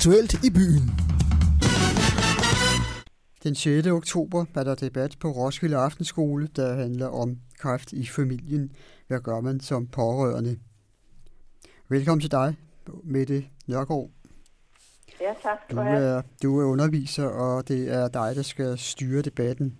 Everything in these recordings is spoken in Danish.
aktuelt i byen. Den 6. oktober er der debat på Roskilde Aftenskole, der handler om kræft i familien. Hvad gør man som pårørende? Velkommen til dig, Mette Nørgaard. Ja, tak skal du have. Du er underviser, og det er dig, der skal styre debatten.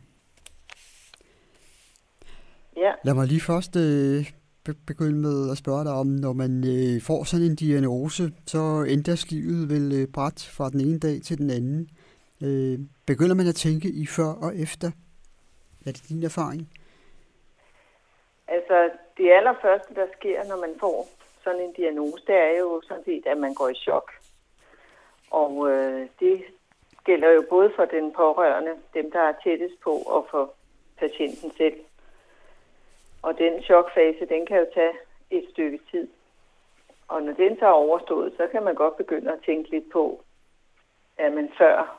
Ja. Lad mig lige først begynde med at spørge dig om, når man får sådan en diagnose, så ændres livet vel brat fra den ene dag til den anden. Begynder man at tænke i før og efter? Er det din erfaring? Altså, det allerførste, der sker, når man får sådan en diagnose, det er jo sådan set, at man går i chok. Og det gælder jo både for den pårørende, dem der er tættest på, og for patienten selv. Og den chokfase, den kan jo tage et stykke tid. Og når den så er overstået, så kan man godt begynde at tænke lidt på, at man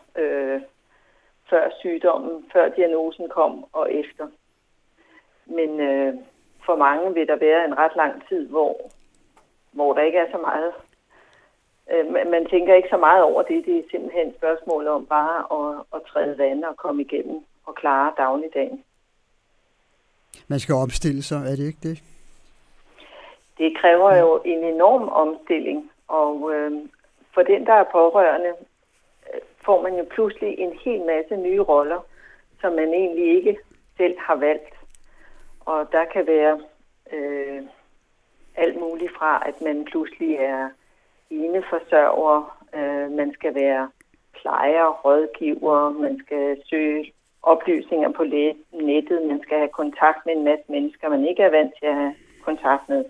før sygdommen, før diagnosen kom og efter. Men for mange vil der være en ret lang tid, hvor der ikke er så meget. Man tænker ikke så meget over det. Det er simpelthen et spørgsmål om bare at træde vand og komme igennem og klare dagligdagen. Man skal opstille sig, er det ikke det? Det kræver jo en enorm omstilling, og for den, der er pårørende, får man jo pludselig en hel masse nye roller, som man egentlig ikke selv har valgt. Og der kan være alt muligt fra, at man pludselig er eneforsørger, man skal være plejer, rådgiver, man skal søge oplysninger på nettet, man skal have kontakt med en masse mennesker, man ikke er vant til at have kontakt med.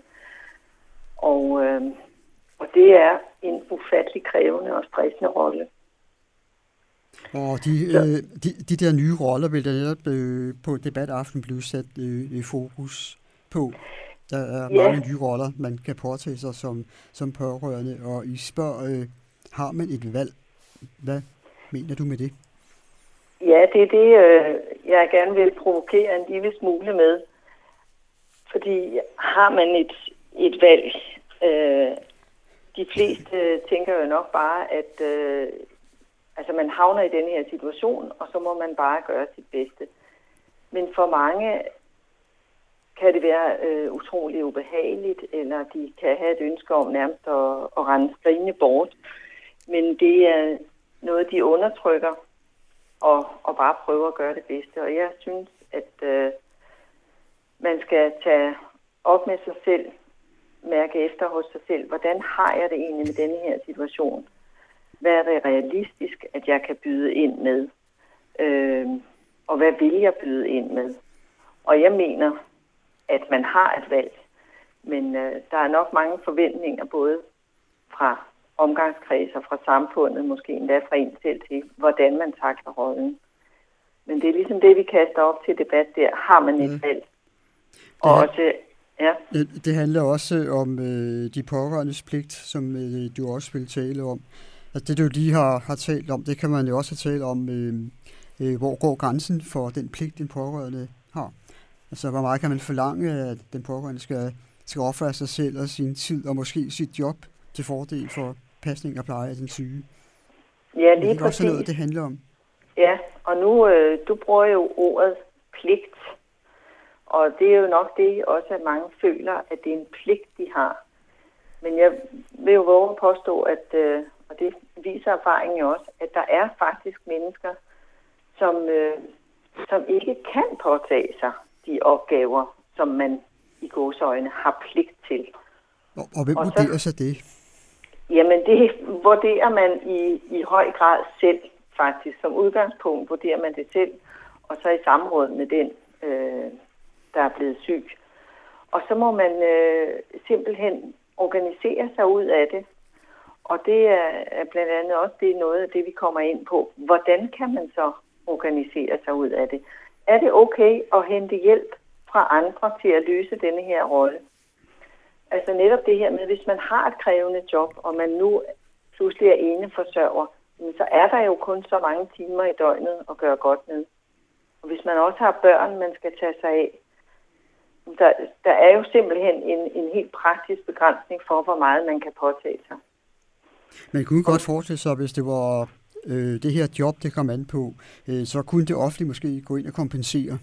Og det er en ufattelig krævende og stressende rolle. Og de der nye roller vil der netop på debataften blive sat fokus på. Der er mange nye roller, man kan påtage sig som pårørende, og I spørger, har man et valg? Hvad mener du med det? Ja, det er det, jeg gerne vil provokere en lille smule med. Fordi har man et valg? De fleste tænker jo nok bare, at man havner i den her situation, og så må man bare gøre sit bedste. Men for mange kan det være utrolig ubehageligt, eller de kan have et ønske om nærmest at rende skrigende bort. Men det er noget, de undertrykker, og bare prøve at gøre det bedste. Og jeg synes, at man skal tage op med sig selv, mærke efter hos sig selv, hvordan har jeg det egentlig med denne her situation? Hvad er det realistisk, at jeg kan byde ind med? Og hvad vil jeg byde ind med? Og jeg mener, at man har et valg, men der er nok mange forventninger, både fra omgangskreds og fra samfundet, måske endda fra en selv til, hvordan man takler rollen. Men det er ligesom det, vi kaster op til debat der. Har man et valg? Det handler også om de pårørendes pligt, som du også vil tale om. Altså det, du lige har talt om, det kan man jo også tale om, hvor går grænsen for den pligt, den pårørende har. Altså, hvor meget kan man forlange, at den pårørende skal ofre sig selv og sin tid, og måske sit job til fordel for pasning og pleje af den syge? Ja, lige præcis. Det er også noget, det handler om. Ja, og nu, du bruger jo ordet pligt, og det er jo nok det også, at mange føler, at det er en pligt, de har. Men jeg vil jo våge at påstå, at, og det viser erfaringen jo også, at der er faktisk mennesker, som ikke kan påtage sig de opgaver, som man i gåseøjne har pligt til. Og hvem vurderer så det? Jamen, det vurderer man i høj grad selv, faktisk. Som udgangspunkt vurderer man det selv, og så i samråd med den, der er blevet syg. Og så må man simpelthen organisere sig ud af det. Og det er blandt andet også noget af det, vi kommer ind på. Hvordan kan man så organisere sig ud af det? Er det okay at hente hjælp fra andre til at løse denne her rolle? Altså netop det her med, hvis man har et krævende job, og man nu pludselig er eneforsørger, så er der jo kun så mange timer i døgnet at gøre godt med. Og hvis man også har børn, man skal tage sig af, der er jo simpelthen en helt praktisk begrænsning for, hvor meget man kan påtage sig. Man kunne godt forestille sig, hvis det var det her job, det kom an på, så kunne det offentlige måske gå ind og kompensere.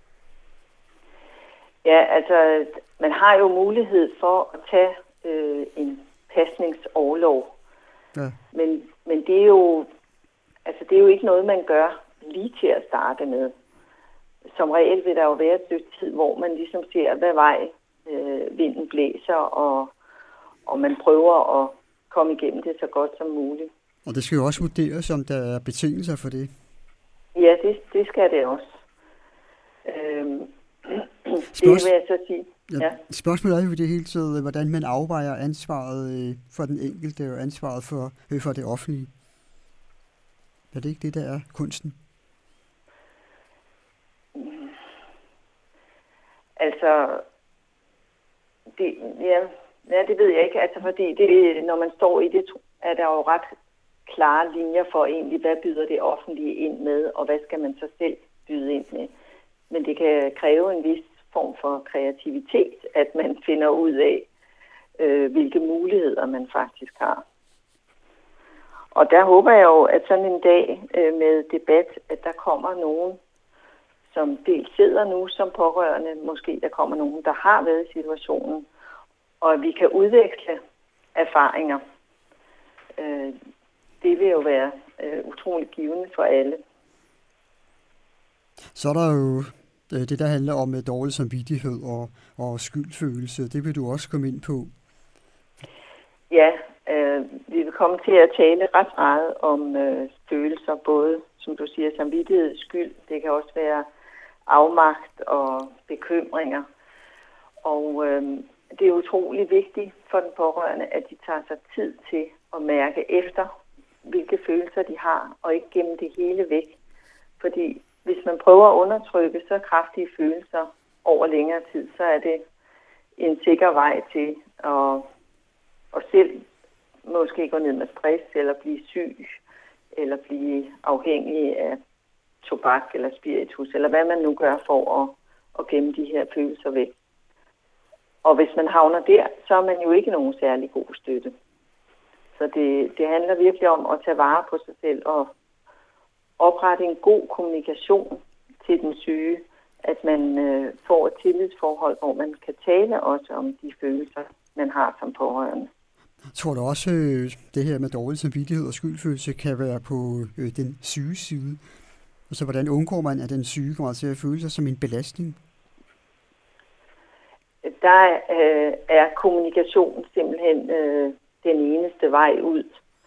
Ja, altså man har jo mulighed for at tage en pasningsorlov. Ja. Men det er jo det er jo ikke noget, man gør lige til at starte med. Som regel vil der jo være et stykke tid, hvor man ligesom ser, hvad vej vinden blæser, og man prøver at komme igennem det så godt som muligt. Og det skal jo også vurderes, om der er betingelser for det. Ja, det skal det også. Det vil jeg så sige. Ja. Spørgsmålet er jo i det hele taget, hvordan man afvejer ansvaret for den enkelte og ansvaret for det offentlige. Er det ikke det, der er kunsten? Altså, det ved jeg ikke. Altså, fordi når man står i det, er der jo ret klare linjer for egentlig, hvad byder det offentlige ind med, og hvad skal man så selv byde ind med. Men det kan kræve en vis form for kreativitet, at man finder ud af, hvilke muligheder man faktisk har. Og der håber jeg jo, at sådan en dag med debat, at der kommer nogen, som dels sidder nu som pårørende, måske der kommer nogen, der har været i situationen, og at vi kan udveksle erfaringer. Det vil jo være utroligt givende for alle. Så er der jo det, der handler om dårlig samvittighed og skyldfølelse. Det vil du også komme ind på. Ja, vi vil komme til at tale ret meget om følelser, både, som du siger, samvittighed, skyld. Det kan også være afmagt og bekymringer. Og det er utrolig vigtigt for den pårørende, at de tager sig tid til at mærke efter, hvilke følelser de har, og ikke gemme det hele væk. Fordi hvis man prøver at undertrykke så kraftige følelser over længere tid, så er det en sikker vej til at selv måske gå ned med stress, eller blive syg, eller blive afhængig af tobak eller spiritus, eller hvad man nu gør for at gemme de her følelser væk. Og hvis man havner der, så er man jo ikke nogen særlig god støtte. Så det handler virkelig om at tage vare på sig selv og oprette en god kommunikation til den syge, at man får et tillidsforhold, hvor man kan tale også om de følelser, man har som pårørende. Tror du også, det her med dårlig samvittighed og skyldfølelse kan være på den syge side? Altså, hvordan undgår man, at den syge kommer til at føle sig som en belastning? Der er kommunikation simpelthen den eneste vej ud.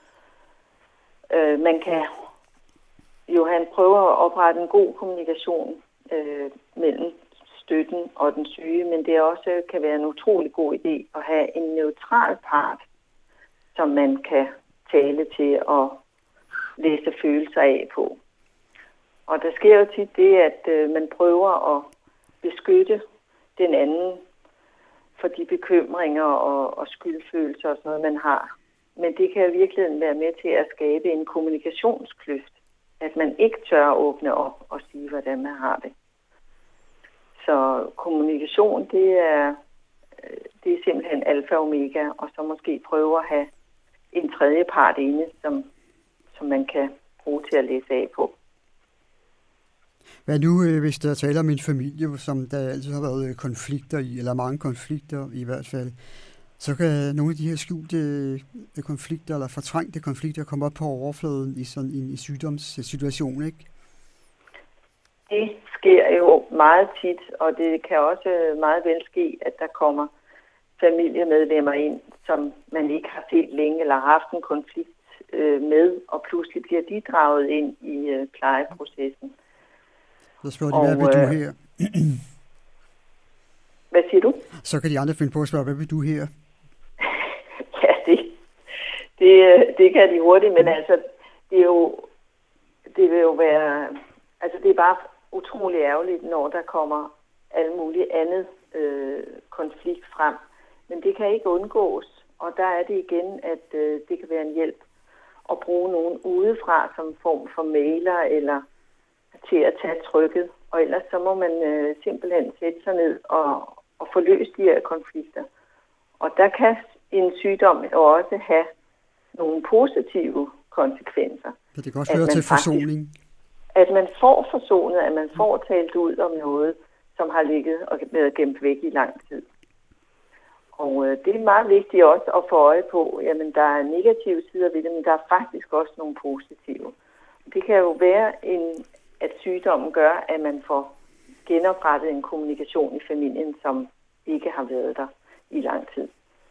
Man kan jo prøve at oprette en god kommunikation mellem støtten og den syge, men det også kan være en utrolig god idé at have en neutral part, som man kan tale til og læse følelser af på. Og der sker jo tit det, at man prøver at beskytte den anden for de bekymringer og skyldfølelser og sådan noget, man har. Men det kan i virkeligheden være med til at skabe en kommunikationskløft, at man ikke tør at åbne op og sige, hvordan man har det. Så kommunikation, det er simpelthen alfa og omega, og så måske prøve at have en tredje part inde, som man kan bruge til at læse af på. Hvad nu, hvis der taler om en familie, som der altid har været konflikter i, eller mange konflikter i hvert fald, så kan nogle af de her skjulte konflikter, eller fortrængte konflikter, komme op på overfladen i sådan en sygdomssituation, ikke? Det sker jo meget tit, og det kan også meget vel ske, at der kommer familiemedlemmer ind, som man ikke har set længe, eller har haft en konflikt med, og pludselig bliver de draget ind i plejeprocessen. Så spørger de, hvad vil du her? Hvad siger du? Så kan de andre finde på at spørge, hvad vil du her? Ja, det kan de hurtigt, men altså, det vil jo være, altså det er bare utrolig ærgerligt, når der kommer alt muligt andet konflikt frem. Men det kan ikke undgås, og der er det igen, at det kan være en hjælp at bruge nogen udefra som form for mailer eller til at tage trykket. Og ellers så må man simpelthen sætte sig ned og få løst de her konflikter. Og der kan en sygdom jo også have nogle positive konsekvenser. Så det kan også føre til forsoning. At man får forsonet, at man får talt ud om noget, som har ligget og været gemt væk i lang tid. Og det er meget vigtigt også at få øje på, jamen der er negative sider ved det, men der er faktisk også nogle positive. Det kan jo være, at sygdommen gør, at man får genoprettet en kommunikation i familien, som ikke har været der i lang tid.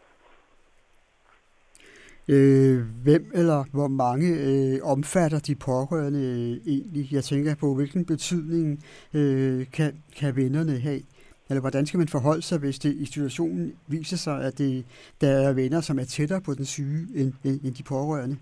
Hvem eller hvor mange omfatter de pårørende egentlig? Jeg tænker på, hvilken betydning kan vennerne have? Eller hvordan skal man forholde sig, hvis det i situationen viser sig, at der er venner, som er tættere på den syge end de pårørende?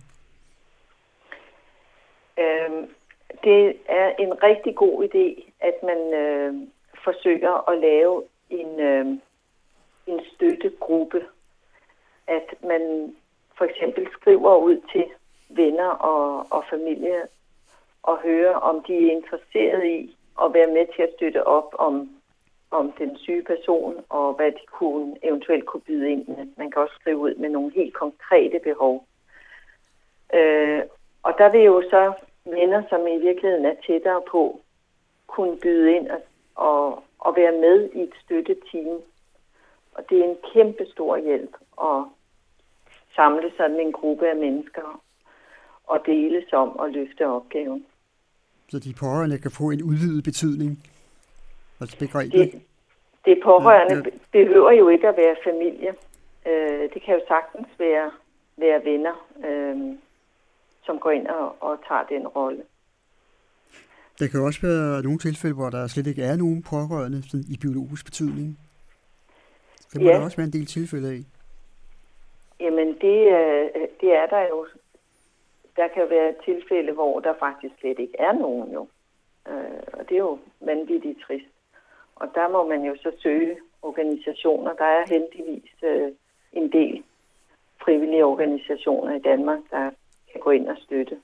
Det er en rigtig god idé, at man forsøger at lave en støttegruppe. At man for eksempel skriver ud til venner og familie og hører, om de er interesseret i at være med til at støtte op om den syge person, og hvad de eventuelt kunne byde ind med. Man kan også skrive ud med nogle helt konkrete behov. Og der vil jo så venner, som i virkeligheden er tættere på, kunne byde ind og være med i et støtteteam. Og det er en kæmpe stor hjælp at samle sådan en gruppe af mennesker og deles om at løfte opgaven. Så de pårørende kan få en udvidet betydning? Altså det pårørende behøver jo ikke at være familie. Det kan jo sagtens være venner, som går ind og tager den rolle. Der kan også være nogle tilfælde, hvor der slet ikke er nogen pårørende sådan i biologisk betydning. Det må der også være en del tilfælde af. Jamen, det er der jo. Der kan jo være tilfælde, hvor der faktisk slet ikke er nogen jo. Og det er jo vanvittigt trist. Og der må man jo så søge organisationer. Der er heldigvis en del frivillige organisationer i Danmark, der kan gå ind og støtte.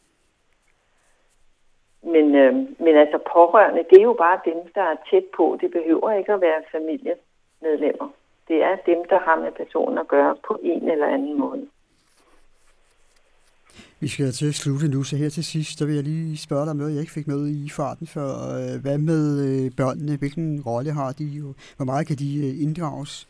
Men altså pårørende, det er jo bare dem, der er tæt på. Det behøver ikke at være familiemedlemmer. Det er dem, der har med personen at gøre på en eller anden måde. Vi skal til at slutte nu, så her til sidst, der vil jeg lige spørge dig om noget, jeg ikke fik med i farten før. Hvad med børnene? Hvilken rolle har de? Hvor meget kan de inddrages?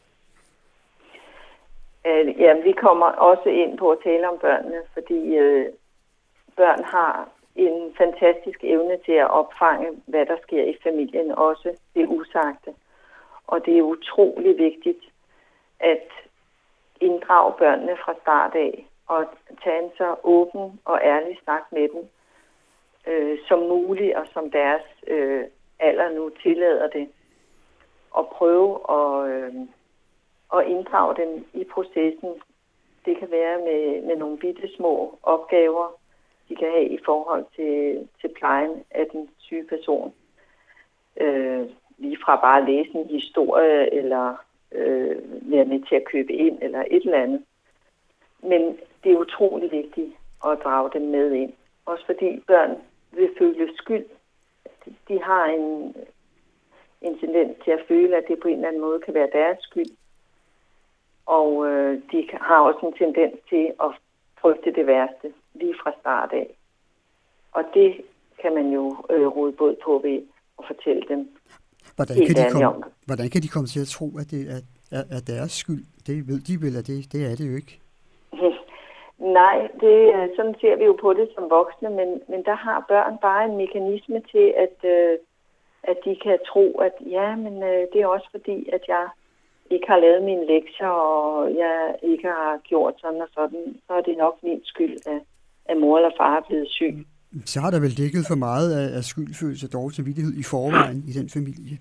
Ja, vi kommer også ind på at tale om børnene, fordi børn har en fantastisk evne til at opfange, hvad der sker i familien, også det usagte. Og det er utrolig vigtigt at inddrage børnene fra start af og tage en så åben og ærlig snak med dem som muligt, og som deres alder nu tillader det. Og prøve at inddrage dem i processen. Det kan være med nogle bitte små opgaver, de kan have i forhold til plejen af den syge person. Lige fra bare at læse en historie, eller være med til at købe ind, eller et eller andet. Men det er utrolig vigtigt at drage dem med ind. Også fordi børn vil føle skyld. De har en tendens til at føle, at det på en eller anden måde kan være deres skyld. Og de har også en tendens til at frygte det værste lige fra start af. Og det kan man jo råde båd på ved at fortælle dem. Hvordan kan de komme til at tro, at det er deres skyld? Det ved de vel, at det er det jo ikke. Nej, sådan ser vi jo på det som voksne, men der har børn bare en mekanisme til, at de kan tro, at det er også fordi, at jeg ikke har lavet mine lektier, og jeg ikke har gjort sådan og sådan, så er det nok min skyld, at mor eller far er blevet syg. Så har der vel dækket for meget af skyldfølelse og dårlig samvittighed i forvejen i den familie?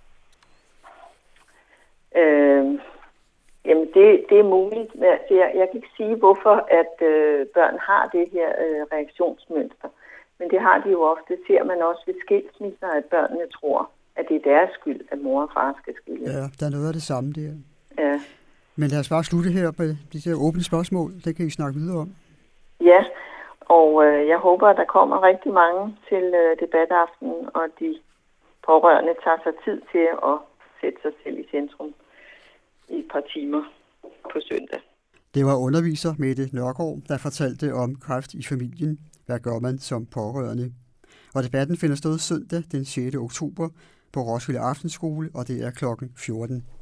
Jamen, det er muligt. Jeg kan ikke sige, hvorfor at børn har det her reaktionsmønster. Men det har de jo ofte. Det ser man også ved skilsmisser, at børnene tror, at det er deres skyld, at mor og far skal skilles. Ja, der er noget af det samme der. Ja. Men lad os bare slutte her på de her åbne spørgsmål. Det kan I snakke videre om. Ja, og jeg håber, at der kommer rigtig mange til debataftenen, og de pårørende tager sig tid til at sætte sig selv i centrum i et par timer på søndag. Det var underviser Mette Nørgaard, der fortalte om kræft i familien. Hvad gør man som pårørende? Og debatten finder sted søndag den 6. oktober på Roskilde Aftenskole, og det er klokken 14.